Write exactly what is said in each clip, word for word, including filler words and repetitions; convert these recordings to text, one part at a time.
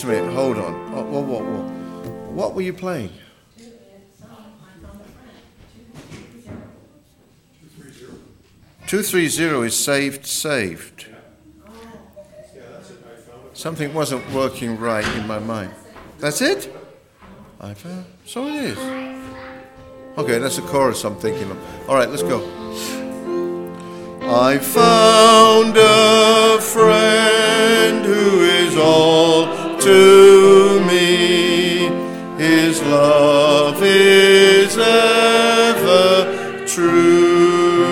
a minute, hold on. Oh, whoa, whoa, whoa. What were you playing? two three zero is saved, saved. Something wasn't working right in my mind. That's it? I found. So it is. Okay, that's the chorus I'm thinking of. All right, let's go. I found a friend who is all to me. His love is ever true.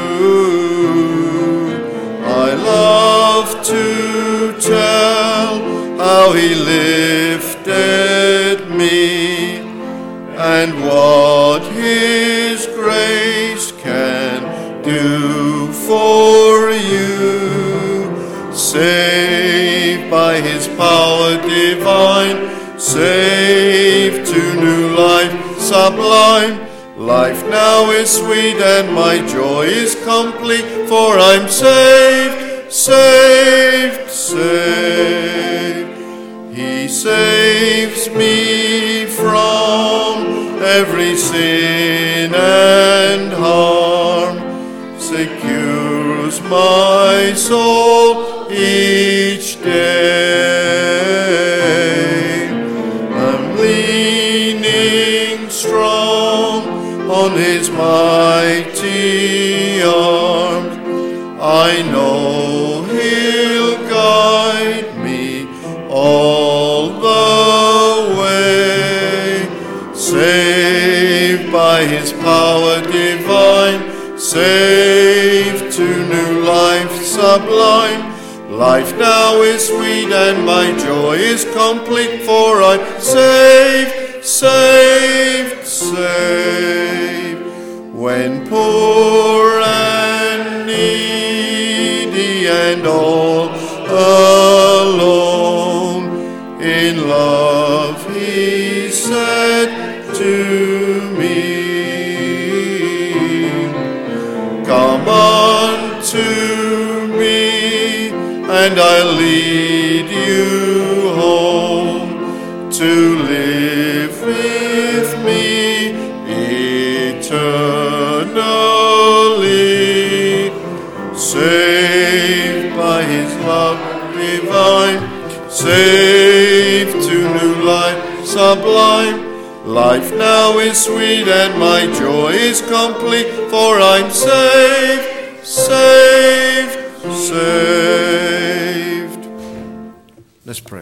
I love to tell how he lifted me and what his grace can do for you. Saved by his power divine, saved to new life sublime. Life now is sweet and my joy is complete, for I'm saved, saved, saved. He saves me from every sin and harm, secures my soul each day. I'm leaning strong on his mighty arms. I know he'll guide me all the way. Saved by his power divine, saved to new life sublime. Life now is sweet and my joy is complete, for I'm saved, saved, saved. When poor and needy and all alone, in love he said to me, come unto me, and I'll lead you home to live with me eternally. Saved by his love divine, saved to new life sublime. Life now is sweet and my joy is complete, for I'm saved, saved, saved. Let's pray.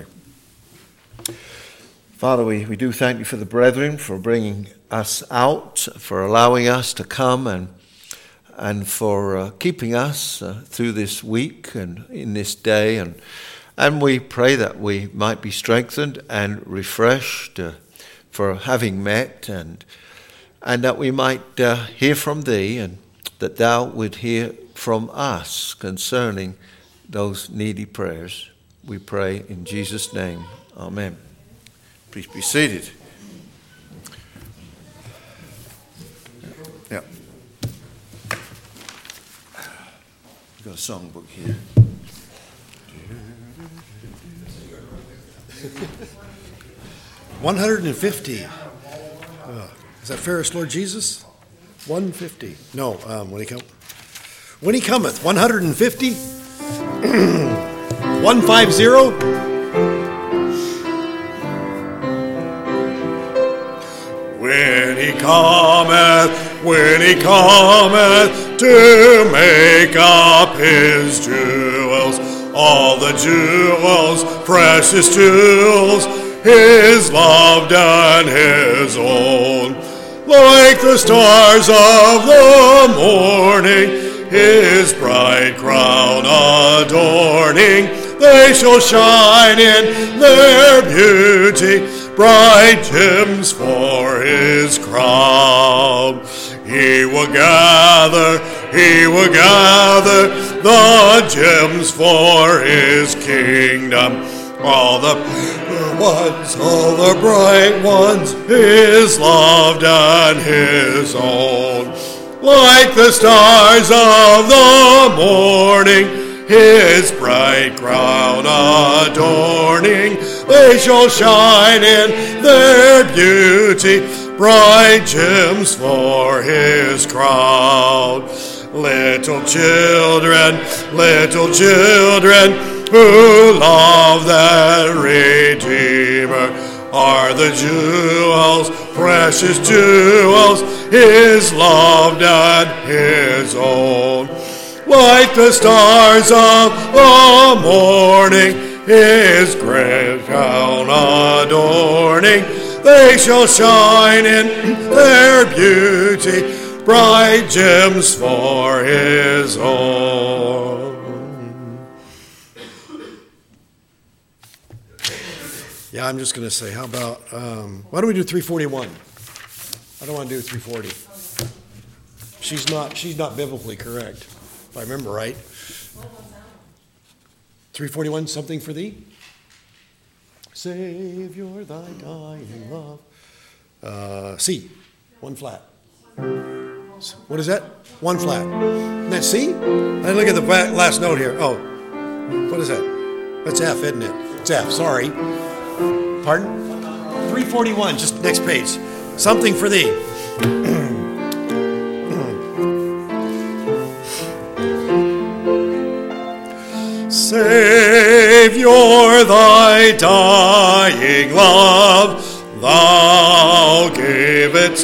Father, we, we do thank you for the brethren, for bringing us out, for allowing us to come, and and for uh, keeping us uh, through this week and in this day. And, and we pray that we might be strengthened and refreshed uh, for having met, and and that we might uh, hear from thee, and that thou would hear from us concerning those needy prayers. We pray in Jesus' name. Amen. Please be seated. Yeah. We've got a songbook here. one hundred fifty. Uh, is that Ferris Lord Jesus? one fifty. No, um, when he come, when he cometh. one hundred fifty. one fifty. When he cometh, when he cometh to make up his jewels, all the jewels, precious jewels, his loved and his own. Like the stars of the morning, his bright crown adorning, they shall shine in their beauty, bright gems for his crown. He will gather, he will gather the gems for his kingdom. All the ones, all the bright ones, his loved and his own. Like the stars of the morning, his bright crown adorning, they shall shine in their beauty, bright gems for his crown. Little children, little children, who love their Redeemer, are the jewels, precious jewels, his loved and his own. Like the stars of the morning, his great crown adorning, they shall shine in their beauty, bright gems for his own. Yeah, I'm just going to say, how about, um, why don't we do three forty-one? I don't want to do three forty. She's not, she's not biblically correct, if I remember right. three forty-one, something for thee? Savior, thy dying love. Uh, C, one flat. What is that? One flat. Isn't that C? I look at the last note here. Oh, what is that? That's F, isn't it? It's F, sorry. Pardon? three forty-one, just next page. Something for thee. Savior, thy dying love, thou gavest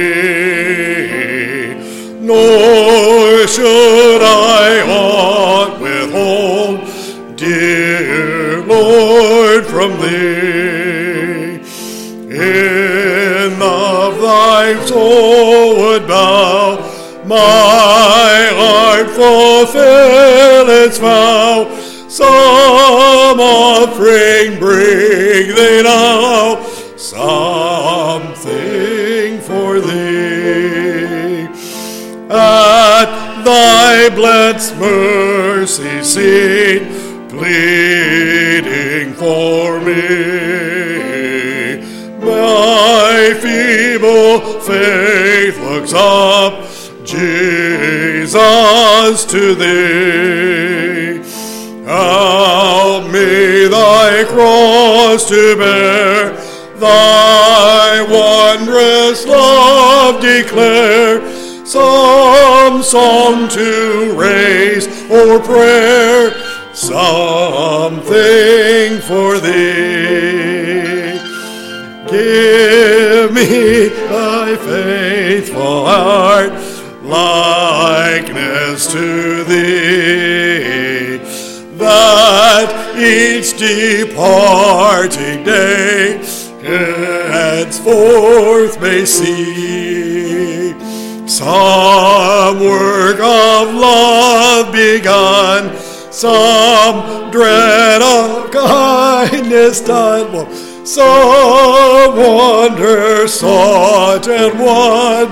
me, nor should I aught withhold, dear Lord, from thee. In of thy soul would bow, my heart fulfill its vow. Some offering bring they now, something for thee. At thy blessed mercy seat, pleading for me, my feeble faith looks up, Jesus, to thee. Help me thy cross to bear, thy wondrous love declare, some song to raise or prayer, something for thee. Give me thy faithful heart, likeness to thee, that each departing day henceforth may see some work of love begun, some dread of kindness done, well, some wonder sought and won,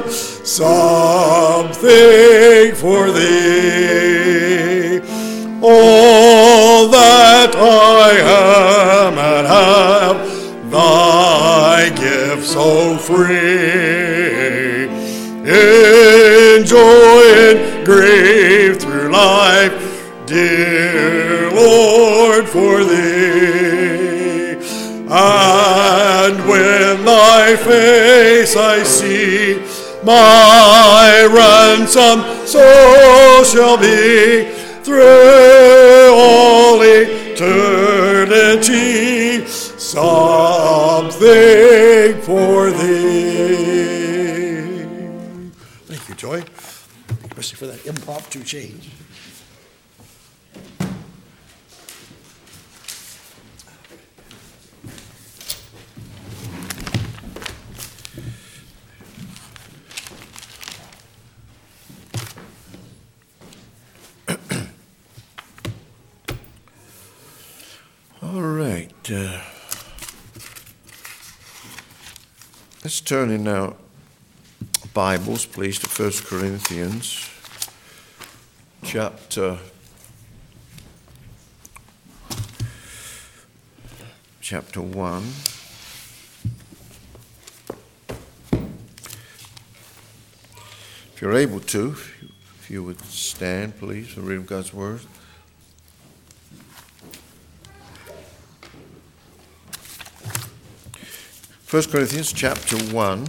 something for thee. All that I am and have, thy gift so free, in joy and grief through life, dear Lord, for thee. And when thy face I see, my ransom soul shall be through all eternity, something for thee. Thank you, Joy, especially for that impromptu change. All right. Uh, let's turn in our Bibles, please, to First Corinthians chapter chapter one. If you're able to, if you, if you would stand, please, for the reading of God's Word. First Corinthians chapter one.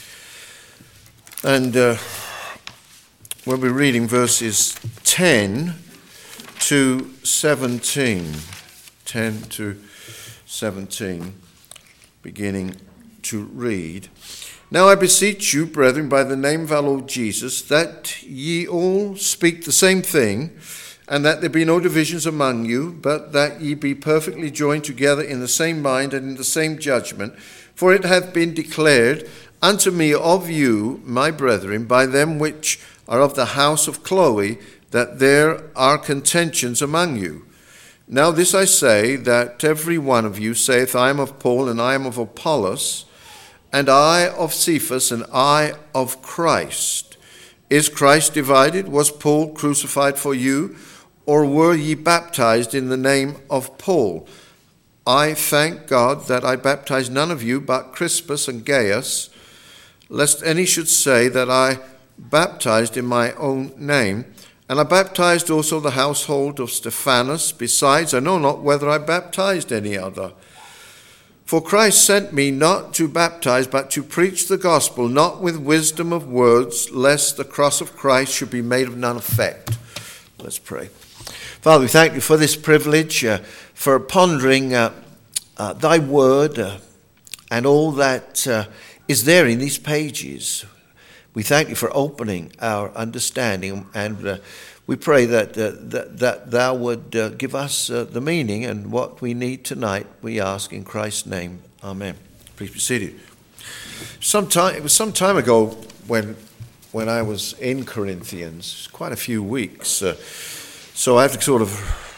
And uh, we'll be reading verses ten to seventeen. ten to seventeen, beginning to read. Now I beseech you, brethren, by the name of our Lord Jesus, that ye all speak the same thing, and that there be no divisions among you, but that ye be perfectly joined together in the same mind and in the same judgment. For it hath been declared unto me of you, my brethren, by them which are of the house of Chloe, that there are contentions among you. Now this I say, that every one of you saith, I am of Paul, and I am of Apollos, and I of Cephas, and I of Christ. Is Christ divided? Was Paul crucified for you? Or were ye baptized in the name of Paul? I thank God that I baptized none of you but Crispus and Gaius, lest any should say that I baptized in my own name. And I baptized also the household of Stephanas. Besides, I know not whether I baptized any other. For Christ sent me not to baptize, but to preach the gospel, not with wisdom of words, lest the cross of Christ should be made of none effect. Let's pray. Father, we thank you for this privilege, uh, for pondering uh, uh, thy word uh, and all that uh, is there in these pages. We thank you for opening our understanding, and uh, we pray that, uh, that that thou would uh, give us uh, the meaning and what we need tonight. We ask in Christ's name. Amen. Please be seated. Sometime, it was some time ago when when I was in Corinthians, quite a few weeks. Uh, so I have to sort of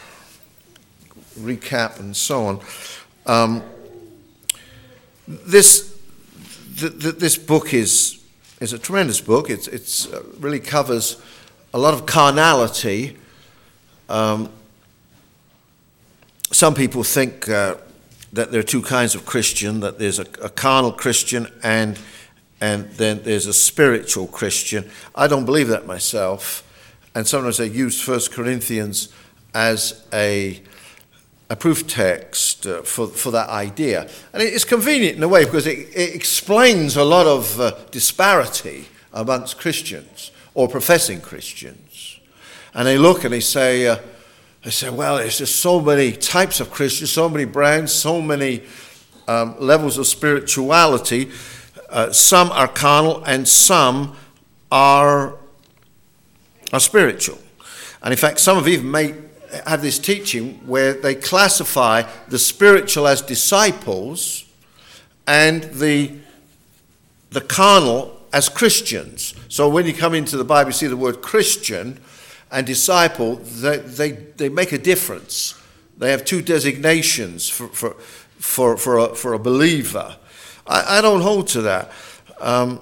recap and so on. Um, this th- th- this book is. It's a tremendous book. It's it's uh, really covers a lot of carnality. Um, some people think uh, that there are two kinds of Christian, that there's a, a carnal Christian and and then there's a spiritual Christian. I don't believe that myself. And sometimes they use First Corinthians as a a proof text uh, for, for that idea. And it's convenient in a way because it, it explains a lot of uh, disparity amongst Christians or professing Christians. And they look and they say, uh, they say, well, there's just so many types of Christians, so many brands, so many um, levels of spirituality. Uh, some are carnal and some are, are spiritual. And in fact, some have even made have this teaching where they classify the spiritual as disciples and the the carnal as Christians. So when you come into the Bible, you see the word Christian and disciple, they they, they make a difference. They have two designations for for for for a, for a believer. I, I don't hold to that. Um,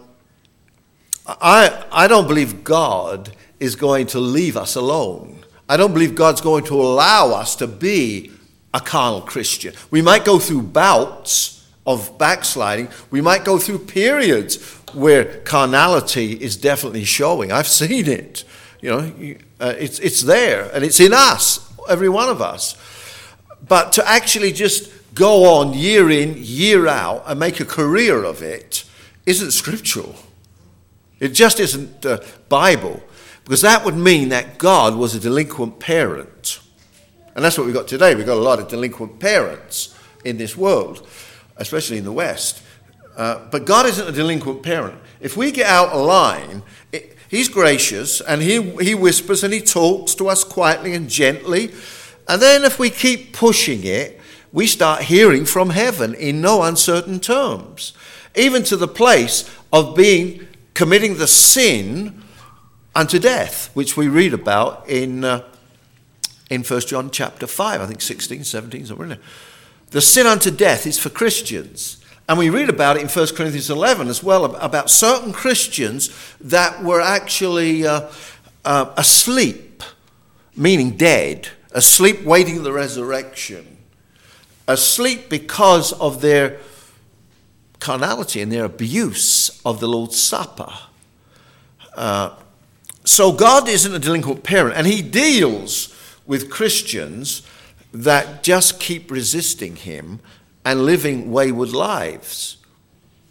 I I don't believe God is going to leave us alone. I don't believe God's going to allow us to be a carnal Christian. We might go through bouts of backsliding. We might go through periods where carnality is definitely showing. I've seen it. You know, uh, it's it's there and it's in us, every one of us. But to actually just go on year in, year out and make a career of it isn't scriptural. It just isn't uh, Bible. Because that would mean that God was a delinquent parent. And that's what we've got today. We've got a lot of delinquent parents in this world, especially in the West. Uh, but God isn't a delinquent parent. If we get out of line, it, he's gracious and he, he whispers and he talks to us quietly and gently. And then if we keep pushing it, we start hearing from heaven in no uncertain terms. Even to the place of being, committing the sin unto death, which we read about in uh, in First John chapter five, I think sixteen, seventeen, somewhere in there. The sin unto death is for Christians. And we read about it in First Corinthians eleven as well, about certain Christians that were actually uh, uh, asleep, meaning dead, asleep waiting the resurrection, asleep because of their carnality and their abuse of the Lord's Supper. Uh, So God isn't a delinquent parent, and he deals with Christians that just keep resisting him and living wayward lives.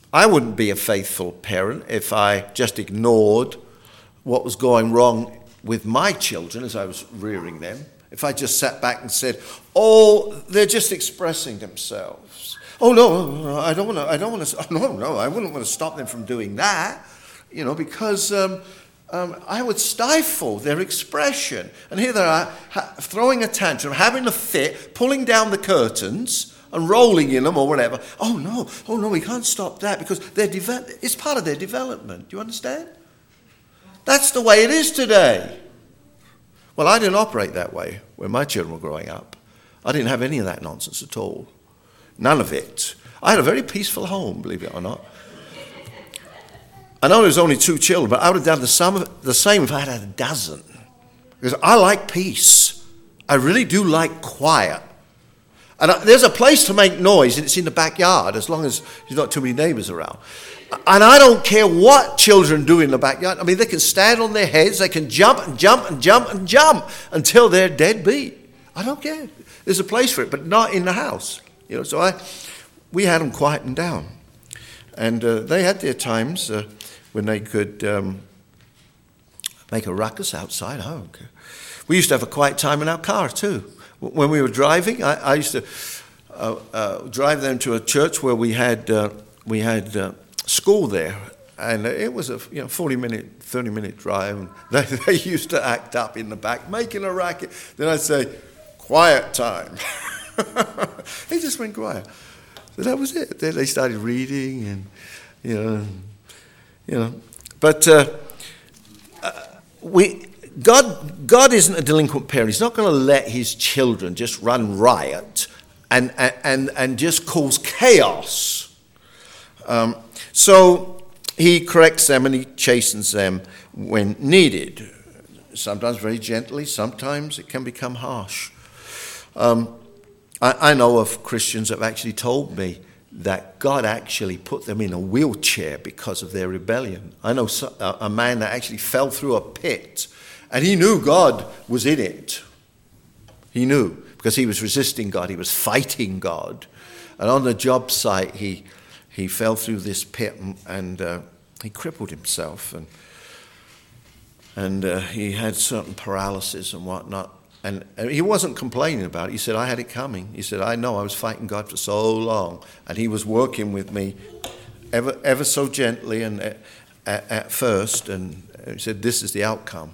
I wouldn't be a faithful parent if I just ignored what was going wrong with my children as I was rearing them. If I just sat back and said, "Oh, they're just expressing themselves. Oh no, I don't want to. I don't want to. No, no, I wouldn't want to stop them from doing that, you know, because um, um, I would stifle their expression. And here they are, ha- throwing a tantrum, having a fit, pulling down the curtains and rolling in them or whatever. Oh no, oh no, we can't stop that because they're develop- It's part of their development. Do you understand? That's the way it is today. Well, I didn't operate that way when my children were growing up. I didn't have any of that nonsense at all. None of it. I had a very peaceful home, believe it or not. I know there was only two children, but I would have done the same, the same if I had a dozen. Because I like peace. I really do like quiet. And I, there's a place to make noise, and it's in the backyard, as long as there's not too many neighbors around. And I don't care what children do in the backyard. I mean, they can stand on their heads, they can jump and jump and jump and jump until they're dead beat. I don't care. There's a place for it, but not in the house. You know, so I, we had them quietened down. And uh, they had their times uh, when they could um, make a ruckus outside. I don't care. We used to have a quiet time in our car, too. When we were driving, I, I used to uh, uh, drive them to a church where we had uh, we had uh, school there, and it was a you know forty minute, thirty minute drive. And they, they used to act up in the back, making a racket. Then I'd say, "Quiet time." They just went quiet. So that was it. Then they started reading, and you know, you know. But uh, uh, we. God, God isn't a delinquent parent. He's not going to let his children just run riot and and and just cause chaos. Um, so he corrects them and he chastens them when needed. Sometimes very gently. Sometimes it can become harsh. Um, I, I know of Christians that have actually told me that God actually put them in a wheelchair because of their rebellion. I know a, a man that actually fell through a pit. And he knew God was in it. He knew, because he was resisting God. He was fighting God. And on the job site, he he fell through this pit and, and uh, he crippled himself. And and uh, he had certain paralysis and whatnot. And, and he wasn't complaining about it. He said, I had it coming. He said, I know, I was fighting God for so long. And he was working with me ever, ever so gently and at, at first. And he said, this is the outcome.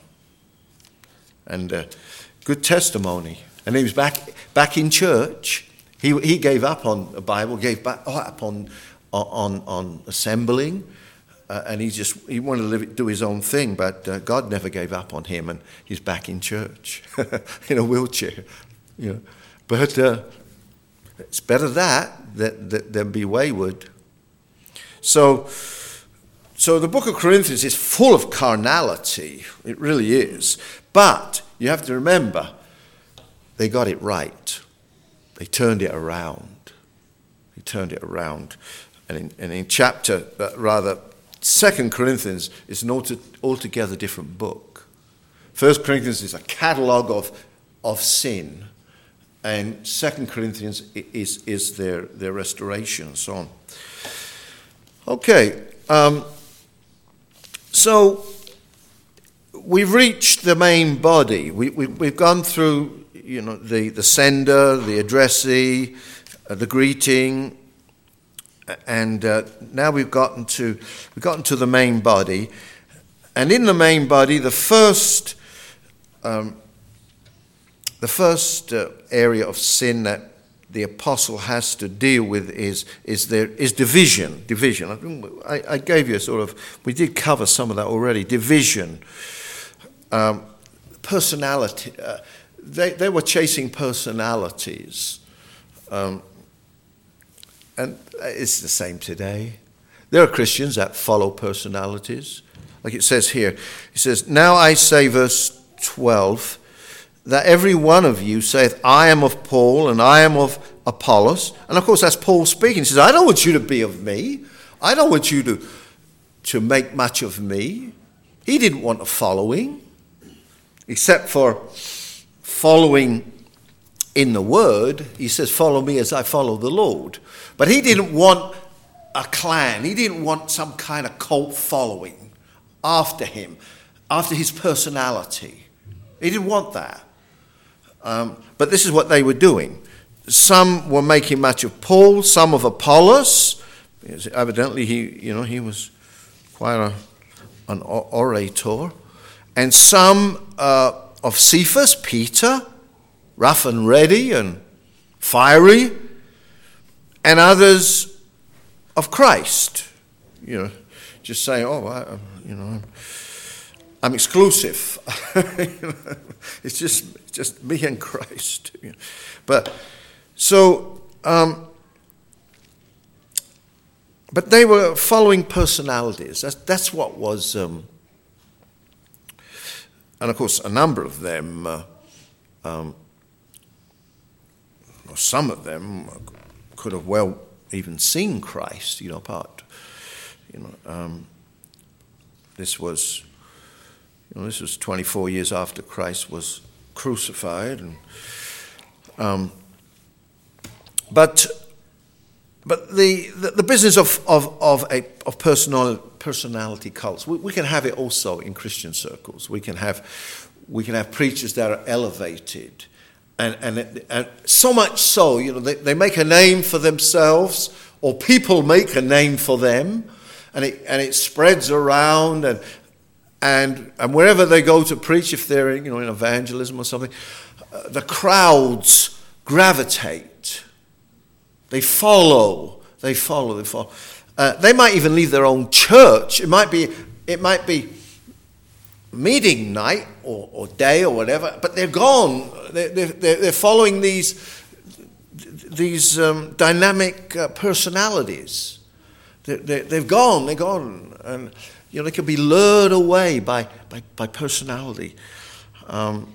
And uh, good testimony. And he was back back in church. He he gave up on the Bible, gave back up on on on assembling, uh, and he just he wanted to live it, do his own thing. But uh, God never gave up on him, and he's back in church in a wheelchair. You know, but uh, it's better that, that that than be wayward. So. So the book of Corinthians is full of carnality. It really is. But you have to remember, they got it right. They turned it around. They turned it around. And in, and in chapter, uh, rather, Second Corinthians is an alter, altogether different book. First Corinthians is a catalogue of, of sin. And Second Corinthians is, is their, their restoration and so on. Okay. Um, So we've reached the main body. We, we, we've gone through, you know, the, the sender, the addressee, uh, the greeting, and uh, now we've gotten to we've gotten to the main body. And in the main body, the first um, the first uh, area of sin that the apostle has to deal with is is there is division. Division. I, I gave you a sort of. We did cover some of that already. Division. Um, personality. Uh, they they were chasing personalities, um, and it's the same today. There are Christians that follow personalities, like it says here. It says, "Now I say," verse twelve. "that every one of you saith, I am of Paul, and I am of Apollos." And of course, that's Paul speaking. He says, I don't want you to be of me. I don't want you to, to make much of me. He didn't want a following, except for following in the word. He says, follow me as I follow the Lord. But he didn't want a clan. He didn't want some kind of cult following after him, after his personality. He didn't want that. Um, but this is what they were doing. Some were making much of Paul, some of Apollos. Evidently, he, you know, he was quite a, an orator. And some uh, of Cephas, Peter, rough and ready and fiery, and others of Christ. You know, just saying, oh, I, you know, I'm, I'm exclusive. It's just just me and Christ. But so, um, but they were following personalities. That's that's what was, um, and of course, a number of them, uh, um, or some of them, could have well even seen Christ. You know, part. You know, um, this was. You know, this was twenty-four years after Christ was crucified, and um, but but the, the, the business of of of a of personal personality cults, we, we can have it also in Christian circles. We can have we can have preachers that are elevated, and and, and so much so, you know, they, they make a name for themselves, or people make a name for them, and it and it spreads around and. And and wherever they go to preach, if they're, you know, in evangelism or something, uh, the crowds gravitate. They follow. They follow. They follow. Uh, they might even leave their own church. It might be it might be meeting night or, or day or whatever, but they're gone. They're they're, they're following these these um, dynamic uh, personalities. They're, they're, they've gone. They're gone. And you know, they can be lured away by, by, by personality. Um,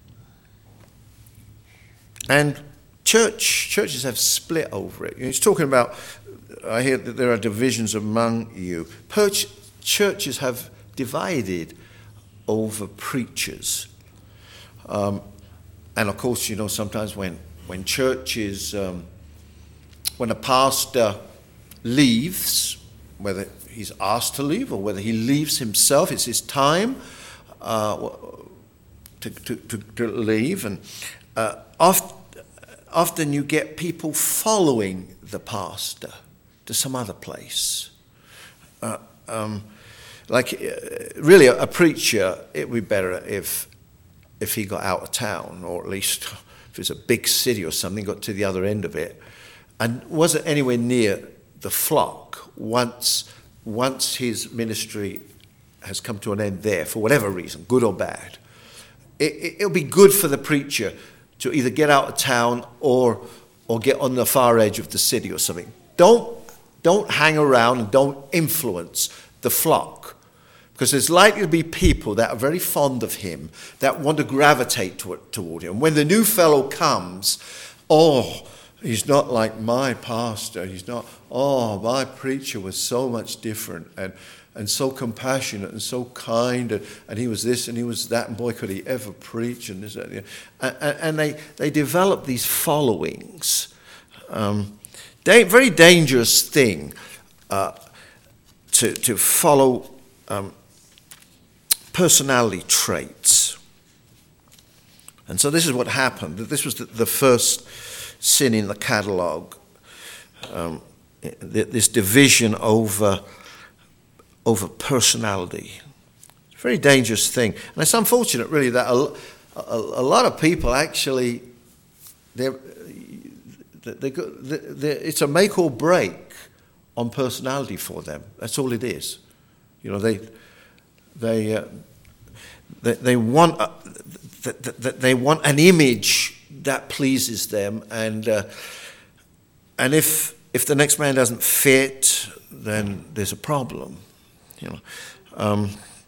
and church churches have split over it. You know, it's talking about, I hear that there are divisions among you. Perch, churches have divided over preachers. Um, and of course, you know, sometimes when, when churches, um, when a pastor leaves, whether he's asked to leave or whether he leaves himself, it's his time uh, to, to, to, to leave. And uh, oft, often you get people following the pastor to some other place. Uh, um, like, uh, really, a, a preacher, it would be better if if he got out of town, or at least if it's a big city or something, got to the other end of it, and wasn't anywhere near the flock once once his ministry has come to an end there, for whatever reason, good or bad. It, it, it'll be good for the preacher to either get out of town or or get on the far edge of the city or something. Don't don't hang around and don't influence the flock, because there's likely to be people that are very fond of him that want to gravitate toward, toward him. When the new fellow comes, oh, he's not like my pastor. He's not, oh, my preacher was so much different and, and so compassionate and so kind. And, and he was this and he was that. And boy, could he ever preach. And this, and, and, and they, they develop these followings. Um, da- very dangerous thing uh, to, to follow um, personality traits. And so this is what happened. This was the, the first sin in the catalogue, um, this division over over personality. It's a very dangerous thing, and it's unfortunate, really, that a, a, a lot of people actually, they're, they they it's a make or break on personality for them. That's all it is. You know, they they uh, they, they want uh, they, they want an image that pleases them, and uh, and if if the next man doesn't fit, then there's a problem, you know. Um,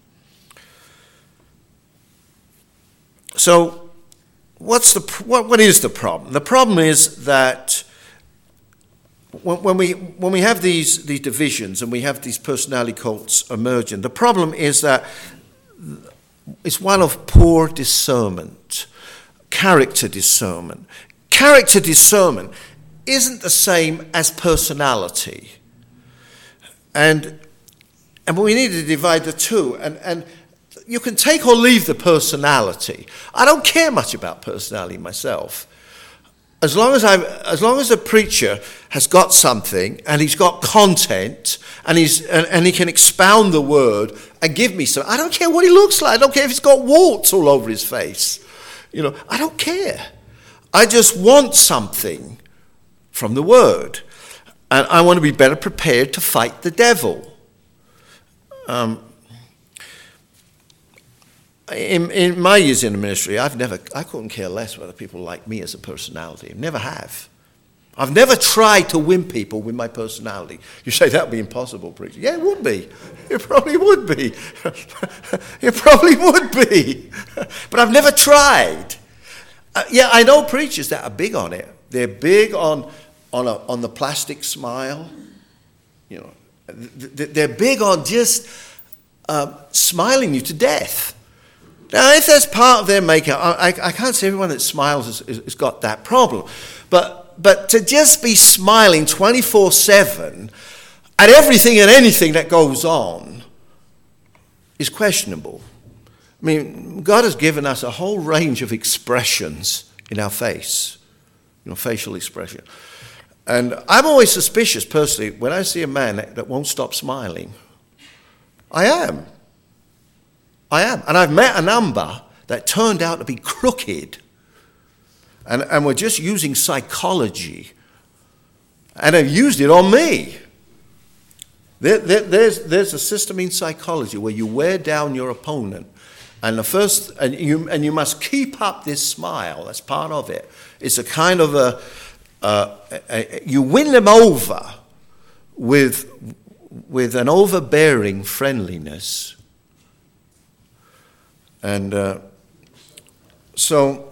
so, what's the what what is the problem? The problem is that when, when we when we have these these divisions and we have these personality cults emerging, the problem is that it's one of poor discernment. Character discernment. Character discernment isn't the same as personality. And and we need to divide the two. And, and you can take or leave the personality. I don't care much about personality myself. As long as I, as long as the preacher has got something and he's got content and he's and, and he can expound the word and give me some. I don't care what he looks like. I don't care if he's got warts all over his face. You know, I don't care. I just want something from the word, and I want to be better prepared to fight the devil. Um, In, in my years in the ministry, I've never, I couldn't care less whether people like me as a personality. Never have. I've never tried to win people with my personality. You say that would be impossible, preacher. Yeah, it would be. It probably would be. It probably would be. But I've never tried. Uh, yeah, I know preachers that are big on it. They're big on on a, on the plastic smile. You know, they're big on just uh, smiling you to death. Now, if that's part of their makeup, I, I can't say everyone that smiles has, has got that problem. But but to just be smiling twenty-four seven at everything and anything that goes on is questionable. I mean, God has given us a whole range of expressions in our face, you know, facial expression. And I'm always suspicious, personally, when I see a man that, that won't stop smiling. I am. I am. And I've met a number that turned out to be crooked. And, and we're just using psychology. And they've used it on me. There, there, there's, there's a system in psychology where you wear down your opponent. And the first, and you, and you must keep up this smile. That's part of it. It's a kind of a, uh, a, a you win them over with, with an overbearing friendliness. And uh, so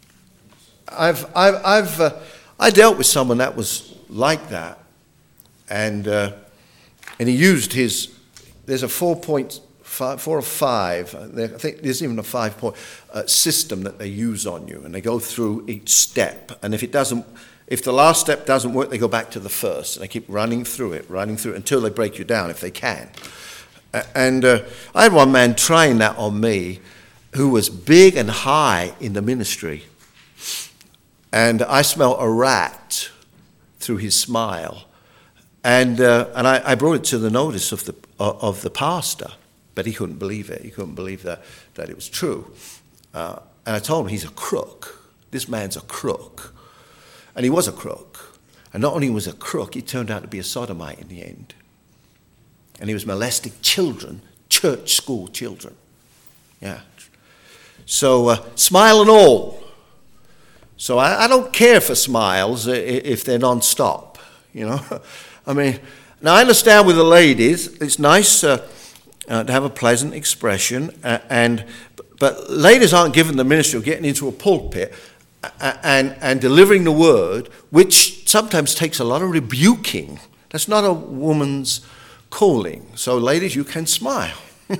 I've, I've, I've uh, I dealt with someone that was like that, and uh, and he used his. There's a four point five, four or five. I think there's even a five point uh, system that they use on you, and they go through each step. And if it doesn't, if the last step doesn't work, they go back to the first, and they keep running through it, running through it until they break you down, if they can. And uh, I had one man trying that on me, who was big and high in the ministry. And I smelled a rat through his smile. And uh, and I, I brought it to the notice of the uh, of the pastor, but he couldn't believe it. He couldn't believe that, that it was true. Uh, and I told him, he's a crook. This man's a crook. And he was a crook. And not only was a crook, he turned out to be a sodomite in the end. And he was molesting children, church school children. Yeah. So, uh, smile and all. So I, I don't care for smiles if they're non-stop, you know. I mean, now I understand with the ladies, it's nice uh, uh, to have a pleasant expression, uh, and but ladies aren't given the ministry of getting into a pulpit and, and, and delivering the word, which sometimes takes a lot of rebuking. That's not a woman's calling. So ladies, you can smile,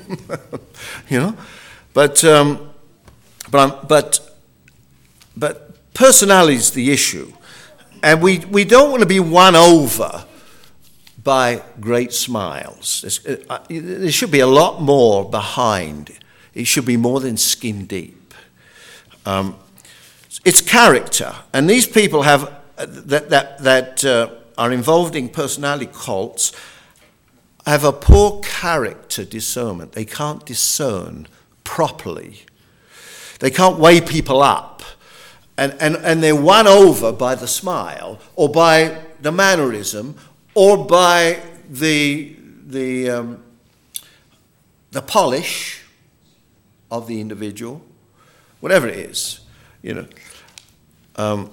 you know. But... Um, But, but, but personality is the issue. And we, we don't want to be won over by great smiles. Uh, there should be a lot more behind. It should be more than skin deep. Um, it's character. And these people have uh, that, that, that uh, are involved in personality cults have a poor character discernment. They can't discern properly. They can't weigh people up, and, and, and they're won over by the smile, or by the mannerism, or by the the um, the polish of the individual, whatever it is, you know. Um,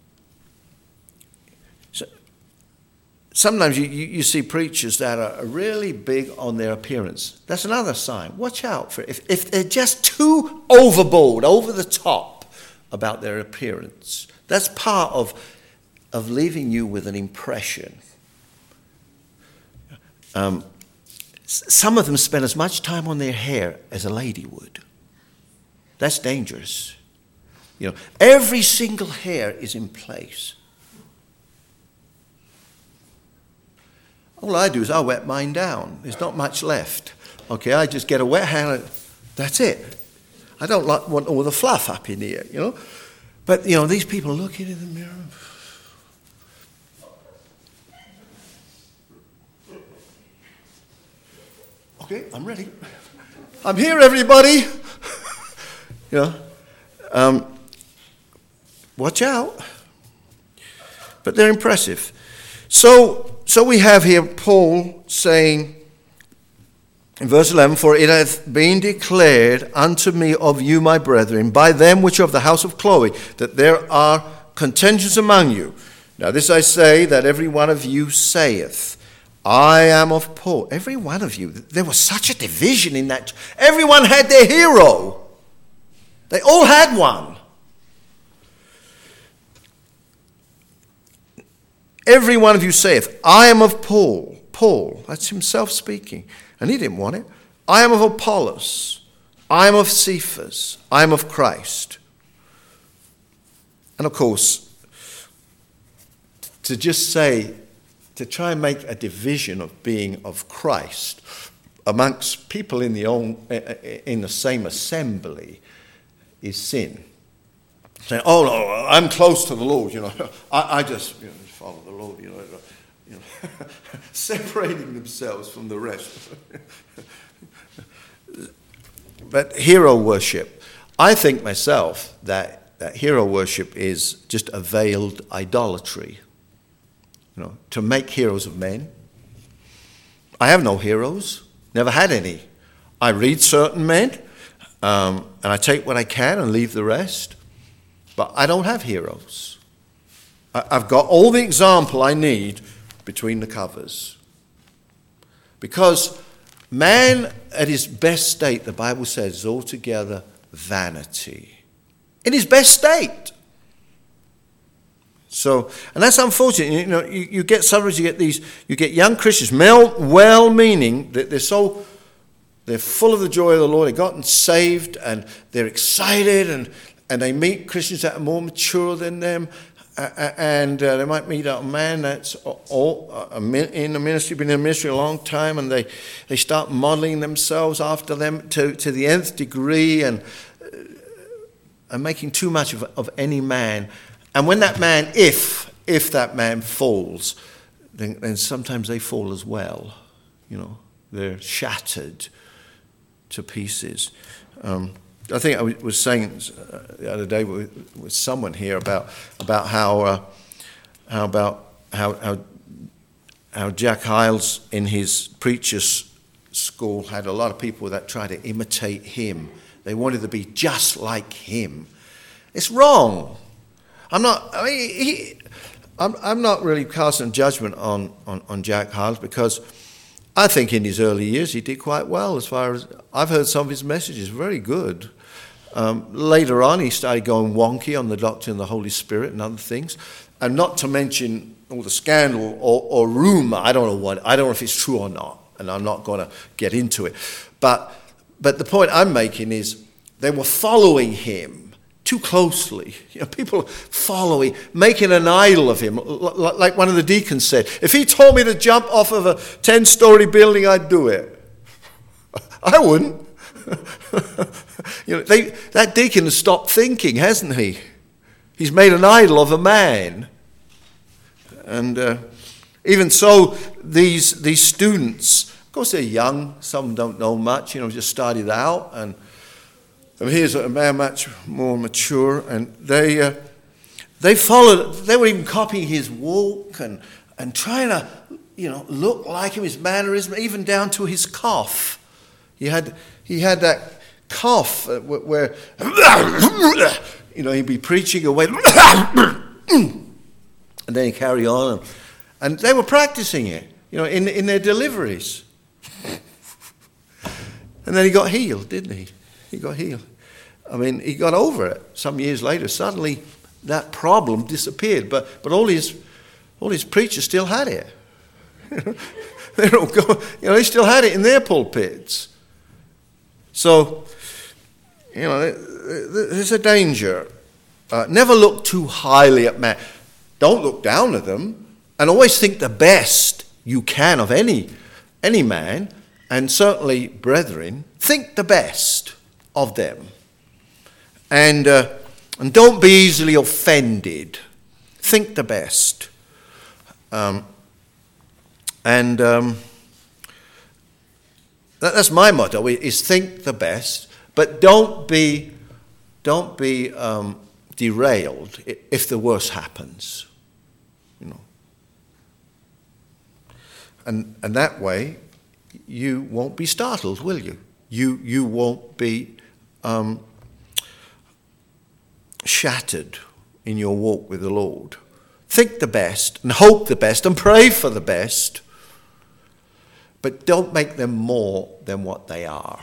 so sometimes you, you, you see preachers that are really big on their appearance. That's another sign. Watch out for it. If, if they're just too overboard, over the top about their appearance, that's part of, of leaving you with an impression. Um, some of them spend as much time on their hair as a lady would. That's dangerous. You know, every single hair is in place. All I do is I wet mine down. There's not much left. Okay, I just get a wet hand. That's it. I don't like, want all the fluff up in here, you know. But, you know, these people looking in the mirror. Okay, I'm ready. I'm here, everybody. You know, um, watch out. But they're impressive. So, so we have here Paul saying in verse eleven, "For it hath been declared unto me of you, my brethren, by them which are of the house of Chloe, that there are contentions among you. Now this I say, that every one of you saith, I am of Paul." Every one of you. There was such a division in that. Everyone had their hero. They all had one. Every one of you saith, I am of Paul. Paul, that's himself speaking. And he didn't want it. I am of Apollos. I am of Cephas. I am of Christ. And of course, to just say, to try and make a division of being of Christ amongst people in the own, in the same assembly is sin. Saying, "Oh no, I'm close to the Lord, you know. I, I just you know, follow the Lord, you know." You know separating themselves from the rest. But hero worship, I think myself that, that hero worship is just a veiled idolatry. You know, to make heroes of men. I have no heroes, never had any. I read certain men, um, and I take what I can and leave the rest. But I don't have heroes. I, I've got all the example I need between the covers. Because man at his best state, the Bible says, is altogether vanity. In his best state. So, and that's unfortunate. You know, you, you get sometimes you get these, you get young Christians, well-meaning, that they're so, they're full of the joy of the Lord. They've gotten saved and they're excited, and and they meet Christians that are more mature than them. Uh, and uh, they might meet a man that's all, uh, in the ministry, been in the ministry a long time, and they, they start modeling themselves after them to, to the nth degree, and, uh, and making too much of, of any man. And when that man, if if that man falls, then, then sometimes they fall as well. You know, they're shattered to pieces. Um, I think I was saying the other day with, with someone here about about how uh, how about how, how how Jack Hyles in his preacher's school had a lot of people that tried to imitate him. They wanted to be just like him. It's wrong. I'm not. I mean, he, I'm. I'm not really casting judgment on, on, on Jack Hyles, because I think in his early years he did quite well. As far as I've heard, some of his messages very good. Um, later on, he started going wonky on the doctrine of the Holy Spirit and other things, and not to mention all the scandal or, or rumor. I don't know what. I don't know if it's true or not, and I'm not going to get into it. But but the point I'm making is they were following him too closely. You know, people following, making an idol of him. Like one of the deacons said, if he told me to jump off of a ten-story building, I'd do it. I wouldn't. You know, they, that deacon has stopped thinking, hasn't he? He's made an idol of a man. And uh, even so, these these students, of course they're young, some don't know much, you know, just started out, and And here's a man much more mature, and they uh, they followed. They were even copying his walk and and trying to, you know, look like him, his mannerism, even down to his cough. He had he had that cough where, you know, he'd be preaching away, and then he'd carry on, and, and they were practicing it, you know, in in their deliveries. And then he got healed, didn't he? He got healed. I mean, he got over it. Some years later, suddenly that problem disappeared. But but all his all his preachers still had it. They don't go. You know, they still had it in their pulpits. So, you know, there's a danger. Uh, never look too highly at man. Don't look down at them, and always think the best you can of any, any man, and certainly brethren, think the best of them. And, uh, and don't be easily offended. Think the best. Um, and um, that, that's my motto, is think the best, but don't be, don't be um, derailed if the worst happens. You know. And, and that way, you won't be startled, will you? You, you won't be um, shattered in your walk with the Lord. Think the best and hope the best and pray for the best, but don't make them more than what they are.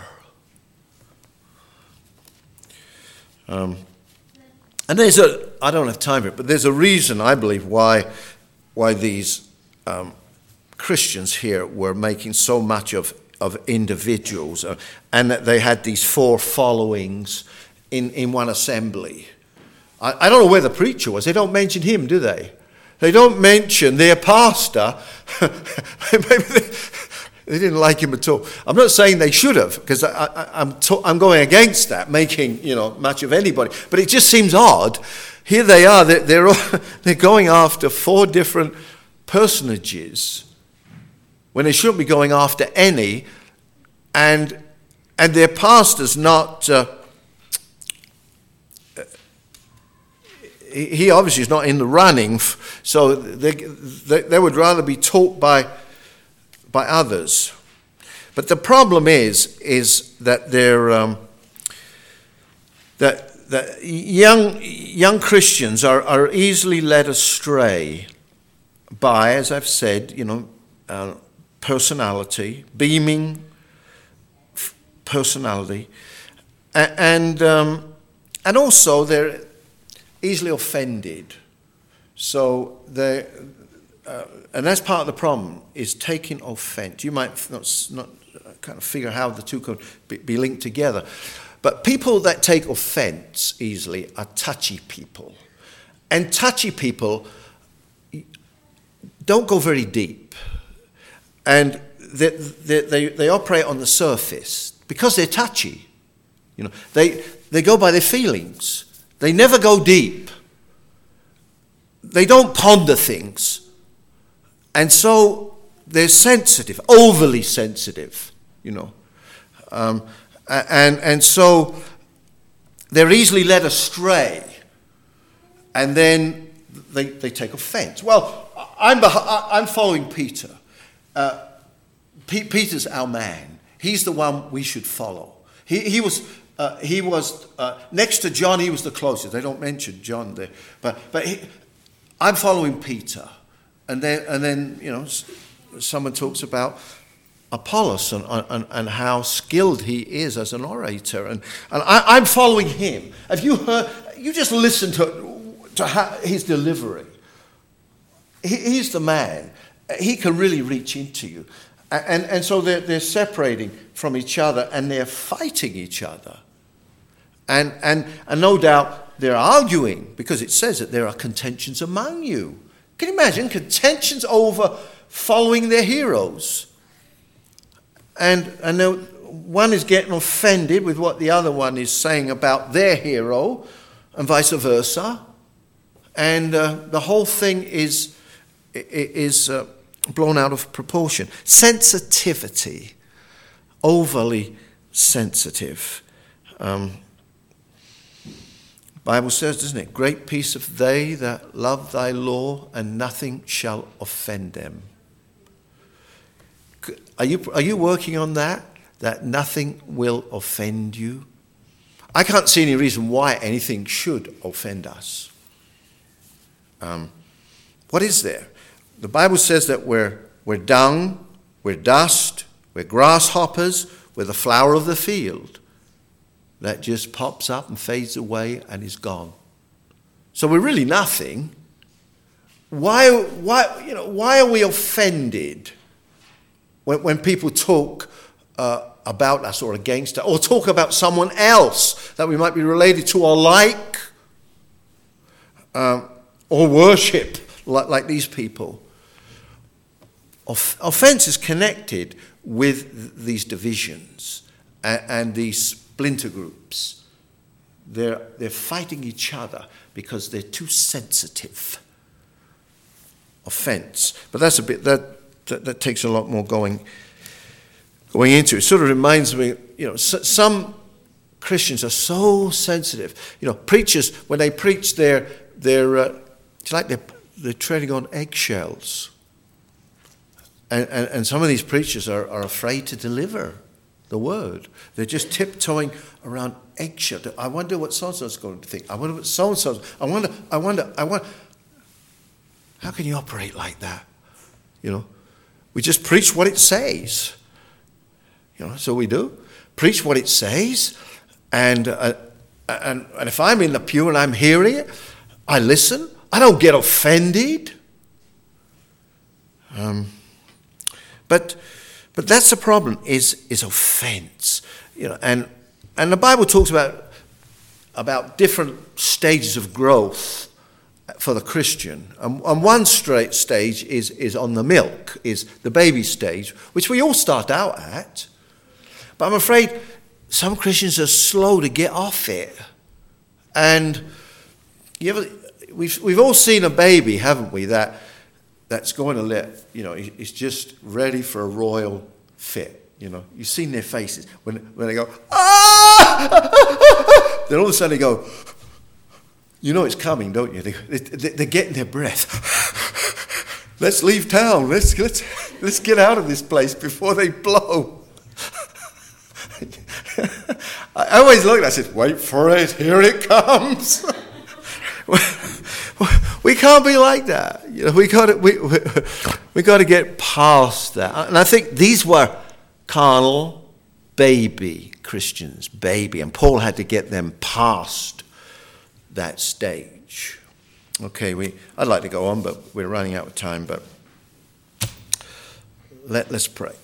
Um, and there's a, I don't have time for it, but there's a reason, I believe, why, why these um, Christians here were making so much of, of individuals, uh, and that they had these four followings in, in one assembly. I, I don't know where the preacher was. They don't mention him, do they? They don't mention their pastor. Maybe they, they didn't like him at all. I'm not saying they should have, because I, I, I'm, to, I'm going against that, making you know much of anybody. But it just seems odd. Here they are. They're, they're, all, they're going after four different personages when they shouldn't be going after any, and and their pastor's not, uh, he obviously is not in the running, so they, they, they would rather be taught by, by others. But the problem is, is that they're, um, that, that young, young Christians are, are easily led astray by, as I've said, you know, uh, personality, beaming personality, and um, and also they're easily offended. So they, uh, and that's part of the problem, is taking offense. You might not, not kind of figure how the two could be, be linked together, but people that take offense easily are touchy people, and touchy people don't go very deep. And they, they, they, they operate on the surface because they're touchy. You know, they, they go by their feelings. They never go deep. They don't ponder things. And so they're sensitive, overly sensitive, you know. Um, and, and so they're easily led astray. And then they, they take offense. Well, I'm, I'm following Peter. Uh, P- Peter's our man. He's the one we should follow. He, he was, uh, he was uh, next to John. He was the closest. They don't mention John there, but but he, I'm following Peter, and then and then you know, someone talks about Apollos and and, and how skilled he is as an orator, and and I, I'm following him. Have you heard? You just listen to to how, his delivery. He, he's the man. He can really reach into you. And, and so they're, they're separating from each other, and they're fighting each other. And, and, and no doubt they're arguing, because it says that there are contentions among you. Can you imagine contentions over following their heroes? And, and one is getting offended with what the other one is saying about their hero, and vice versa. And uh, the whole thing is, is uh, blown out of proportion. Sensitivity, overly sensitive. Um, Bible says, doesn't it? Great peace have they that love thy law, and nothing shall offend them. Are you, are you working on that? That nothing will offend you? I can't see any reason why anything should offend us. Um, what is there? The Bible says that we're, we're dung, we're dust, we're grasshoppers, we're the flower of the field. That just pops up and fades away and is gone. So we're really nothing. Why, why, you know, why are we offended when, when people talk uh, about us or against us, or talk about someone else that we might be related to or like, um, or worship like, like these people? off- offense is connected with th- these divisions and, and these splinter groups. They're, they're fighting each other because they're too sensitive. Offense. But that's a bit, that, that, that takes a lot more going, going into it. It sort of reminds me, you know, s- some Christians are so sensitive. You know, preachers, when they preach, they're, they're uh, it's like they're, they're treading on eggshells. And, and, and some of these preachers are, are afraid to deliver the word. They're just tiptoeing around eggshell. I wonder what so-and-so is going to think. I wonder what so-and-so, I wonder, I wonder, I wonder. How can you operate like that? You know, we just preach what it says. You know, so we do. Preach what it says. And, uh, and, and if I'm in the pew and I'm hearing it, I listen. I don't get offended. Um, but but that's the problem, is, is offense. You know, and and the Bible talks about, about different stages of growth for the Christian. And, and one straight stage is, is on the milk, is the baby stage, which we all start out at. But I'm afraid some Christians are slow to get off it. And you ever, we've we've all seen a baby, haven't we, that that's going to let, you know, he's just ready for a royal fit. You know, you've seen their faces when when they go, ah! Then all of a sudden they go, you know it's coming, don't you? They, they, they're getting their breath. Let's leave town. Let's let's let's get out of this place before they blow. I always look and I said, wait for it, here it comes. We can't be like that. You know, we got to we, we, we got to get past that. And I think these were carnal, baby Christians, baby, and Paul had to get them past that stage. Okay, we I'd like to go on, but we're running out of time. But let let's pray.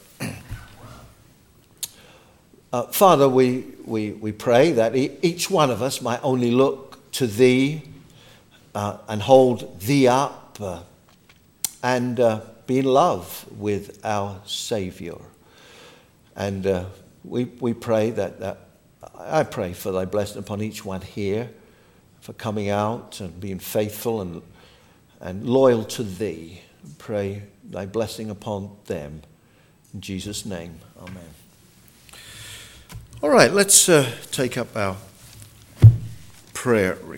Uh, Father, we, we, we pray that e- each one of us might only look to Thee uh, and hold Thee up uh, and uh, be in love with our Saviour. And uh, we we pray that, that, I pray for Thy blessing upon each one here, for coming out and being faithful and, and loyal to Thee. Pray Thy blessing upon them. In Jesus' name, amen. All right, let's uh, take up our prayer request.